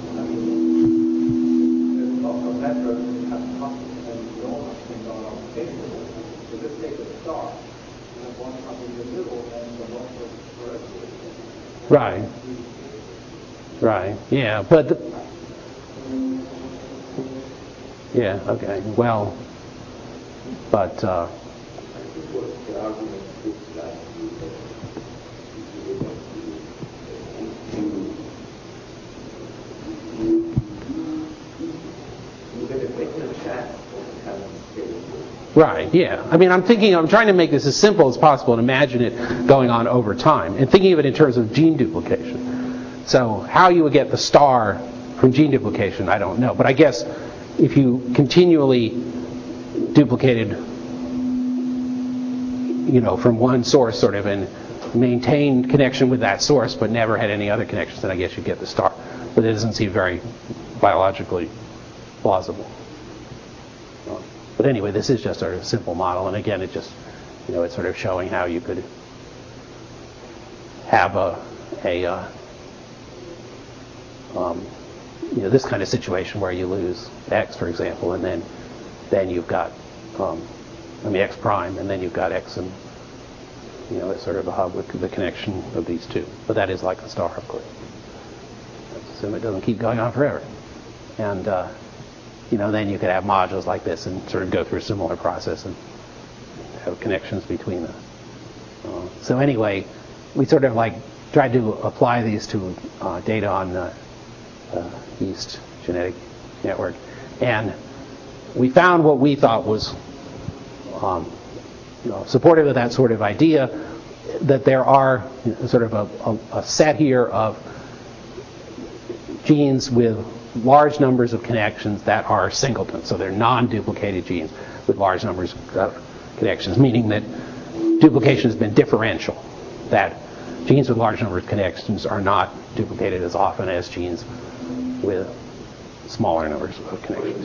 Right. Right. Yeah, but the, yeah. Okay. Well, but. Uh, Right, yeah. I mean, I'm thinking, I'm trying to make this as simple as possible and imagine it going on over time, and thinking of it in terms of gene duplication. So how you would get the star from gene duplication, I don't know. But I guess if you continually duplicated, you know, from one source sort of and maintained connection with that source but never had any other connections, then I guess you'd get the star. But it doesn't seem very biologically plausible. But anyway, this is just sort of a simple model, and again, it just, you know, it's sort of showing how you could have a, a uh, um, you know, this kind of situation where you lose X, for example, and then then you've got um, I mean X prime, and then you've got X and you know, it's sort of a hub with the connection of these two. But that is like a star, of course. Let's assume it doesn't keep going on forever. And, uh, you know, then you could have modules like this and sort of go through a similar process and have connections between them. Uh, so anyway, we sort of like tried to apply these to uh, data on the uh, yeast genetic network. And we found what we thought was um, You know, supportive of that sort of idea, that there are you know, sort of a, a, a set here of genes with large numbers of connections that are singletons. So they're non-duplicated genes with large numbers of connections, meaning that duplication has been differential, that genes with large numbers of connections are not duplicated as often as genes with smaller numbers of connections.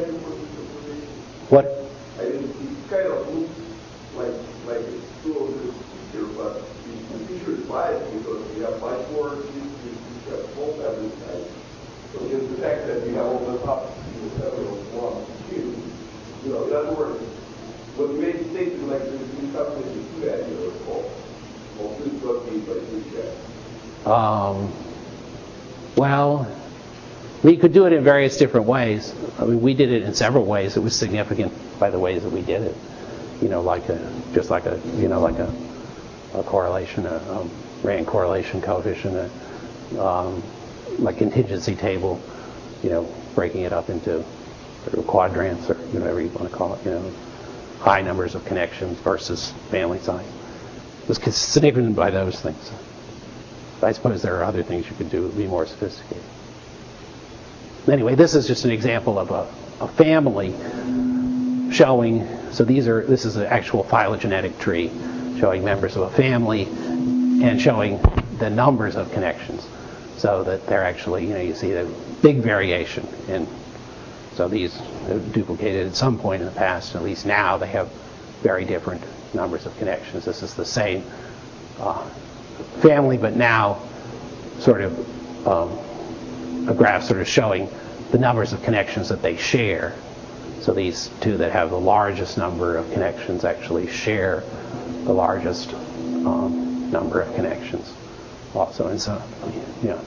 What? I mean, it kind of looks like like it's still a good feature, but the, the feature is biased because we have much more genes, we have small family size. So just the fact that we have all the top several one two, you know, in other words, when we make statements like this, we something to do that, you know, it's called. Well, this is what we like to check. Um, well, we could do it in various different ways. I mean, we did it in several ways. It was significant by the ways that we did it. You know, like a, just like a, you know, like a, a correlation, a um, Rand correlation coefficient, a, um, like contingency table, you know, breaking it up into sort of quadrants or whatever you want to call it, you know, high numbers of connections versus family size. It was significant by those things. I suppose there are other things you could do that would be more sophisticated. Anyway, this is just an example of a, a family showing, so these are, this is an actual phylogenetic tree showing members of a family and showing the numbers of connections, so that they're actually, you know, you see a big variation in, so these have duplicated at some point in the past, at least now they have very different numbers of connections. This is the same uh, family, but now sort of um, a graph sort of showing the numbers of connections that they share. So these two that have the largest number of connections actually share the largest um, number of connections also. And so, yeah.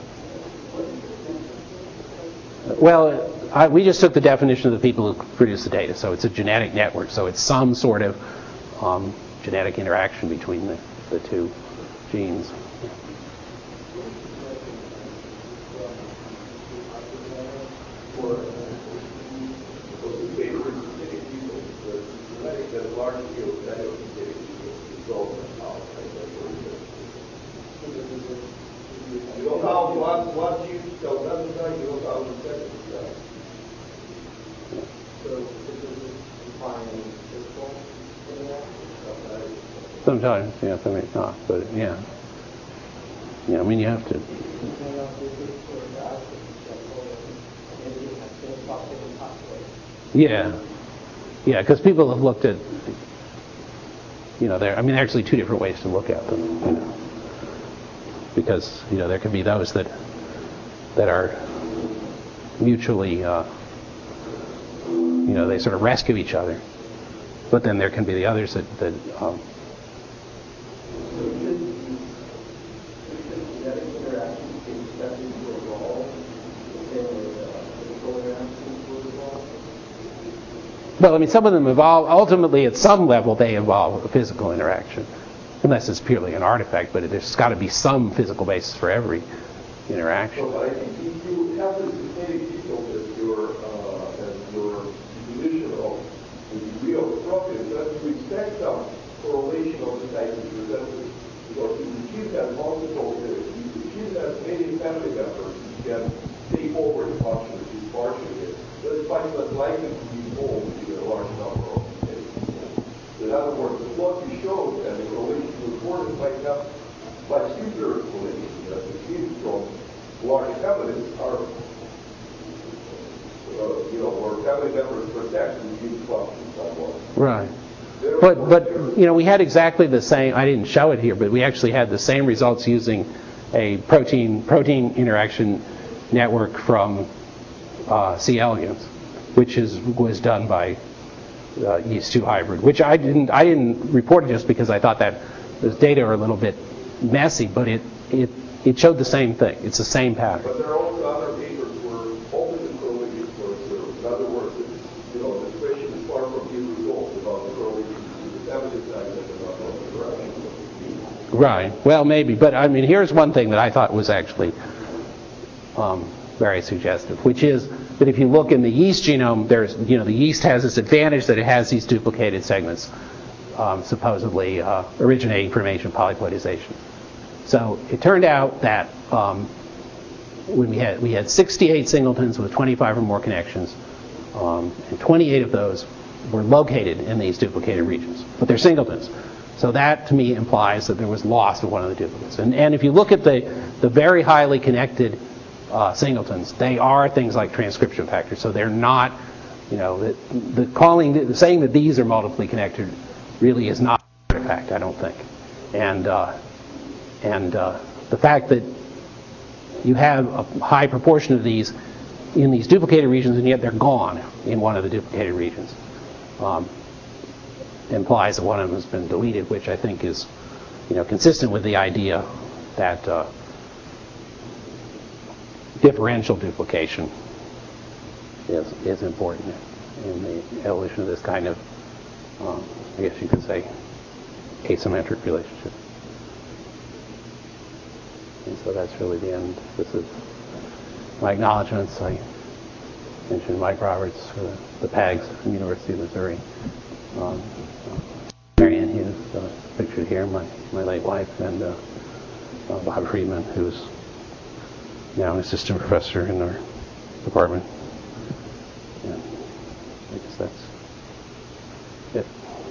Well, I, we just took the definition of the people who produce the data. So it's a genetic network. So it's some sort of um, genetic interaction between the, the two genes. You don't count one, one gene cell doesn't die, you don't count the second cell. So this is defining physical interaction? Sometimes, yeah, sometimes not, but yeah. Yeah, I mean, you have to. Yeah. Yeah, because people have looked at, you know, there, I mean, there are actually two different ways to look at them, you know. Because, you know, there can be those that that are mutually, uh, you know, they sort of rescue each other. But then there can be the others that, that um, well, I mean, some of them evolve, ultimately at some level they involve a physical interaction, unless it's purely an artifact, but there's got to be some physical basis for every interaction. So I think if you have this synthetic detail as your, uh, as your definition of the degree of structure, you have to expect some correlation of the type of presenters. Because if the gene has multiple, if the gene has many family members, you can take over the function which is partially. That's much less likely to be involved in a large number of cases. So in other words, the plot you showed and the correlation you reported might have much superior correlation. That the genes from large families are, uh, you know, where family members protect the gene function somewhat. Right. But, but you know, we had exactly the same, I didn't show it here, but we actually had the same results using a protein protein interaction network from uh, C. elegans, which is was done by uh, yeast two hybrid, which I didn't I didn't report it just because I thought that those data are a little bit messy, but it it it showed the same thing. It's the same pattern. But there are also other papers where only the correlations were observed. In other words, it's, you know, the question is far from being resolved about the correlations. The evidence side that they're not on the direction. Right. Well, maybe. But, I mean, here's one thing that I thought was actually um, very suggestive, which is that if you look in the yeast genome, there's, you know, the yeast has this advantage that it has these duplicated segments, um, supposedly uh, originating from ancient polyploidization. So it turned out that um, when we had we had sixty-eight singletons with twenty-five or more connections, um, and twenty-eight of those were located in these duplicated regions, but they're singletons. So that, to me, implies that there was loss of one of the duplicates. And, and if you look at the, the very highly connected uh, singletons, they are things like transcription factors. So they're not, you know, the, the calling, the, saying that these are multiply connected really is not a fact, I don't think. And uh, and uh, the fact that you have a high proportion of these in these duplicated regions, and yet they're gone in one of the duplicated regions, Um, implies that one of them has been deleted, which I think is, you know, consistent with the idea that uh, differential duplication is is important in the evolution of this kind of, um, I guess you could say, asymmetric relationship. And so that's really the end. This is my acknowledgments. I mentioned Mike Roberts for the, the P A Gs from the University of Missouri. Um, Marianne Hughes, uh, pictured here, my, my late wife, and uh, uh, Bob Friedman, who's now an assistant professor in our department. Yeah, I guess that's it.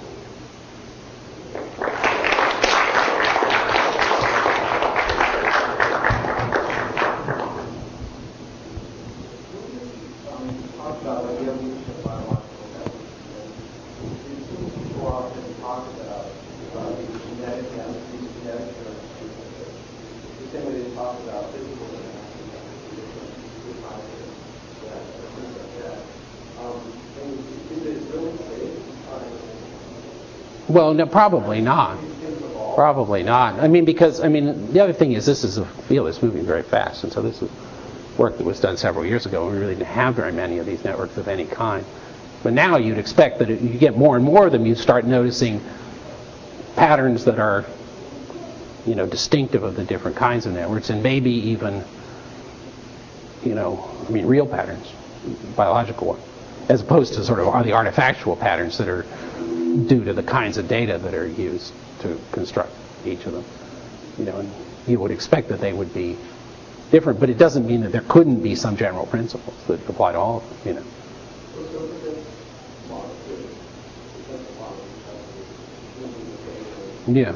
Well, no, probably not. Probably not. I mean, because, I mean, the other thing is this is a field that's moving very fast, and so this is work that was done several years ago, and we really didn't have very many of these networks of any kind. But now you'd expect that if you get more and more of them, you start noticing patterns that are, you know, distinctive of the different kinds of networks, and maybe even, you know, I mean, real patterns, biological ones, as opposed to sort of the artifactual patterns that are due to the kinds of data that are used to construct each of them. You know, and you would expect that they would be different, but it doesn't mean that there couldn't be some general principles that apply to all of them, you know. Yeah.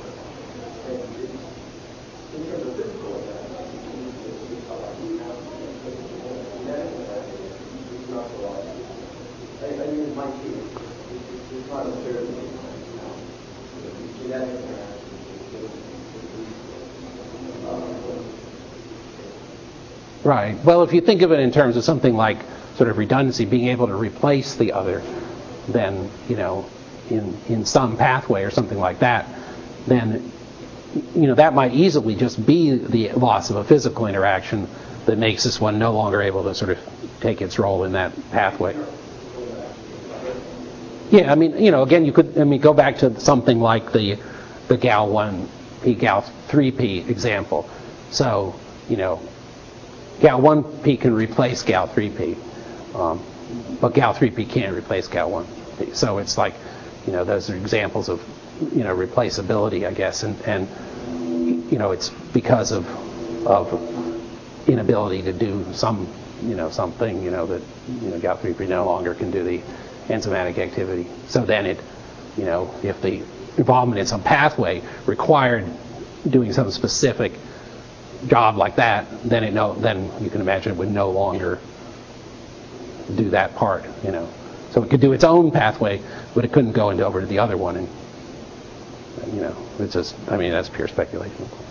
Right. Well, if you think of it in terms of something like sort of redundancy, being able to replace the other, then, you know, in, in some pathway or something like that, then, you know, that might easily just be the loss of a physical interaction that makes this one no longer able to sort of take its role in that pathway. Yeah, I mean, you know, again, you could, I mean, go back to something like the the gal one P, gal three P example. So, you know, gal one P can replace gal three P, um, but gal three P can't replace gal one P. So it's like, you know, those are examples of, you know, replaceability, I guess, and, and you know, it's because of of inability to do some, you know, something, you know, that, you know, gal three P no longer can do the enzymatic activity. So then it, you know, if the involvement in some pathway required doing some specific job like that, then it no, then you can imagine it would no longer do that part, you know. So it could do its own pathway, but it couldn't go into over to the other one. And, you know, it's just, I mean, that's pure speculation.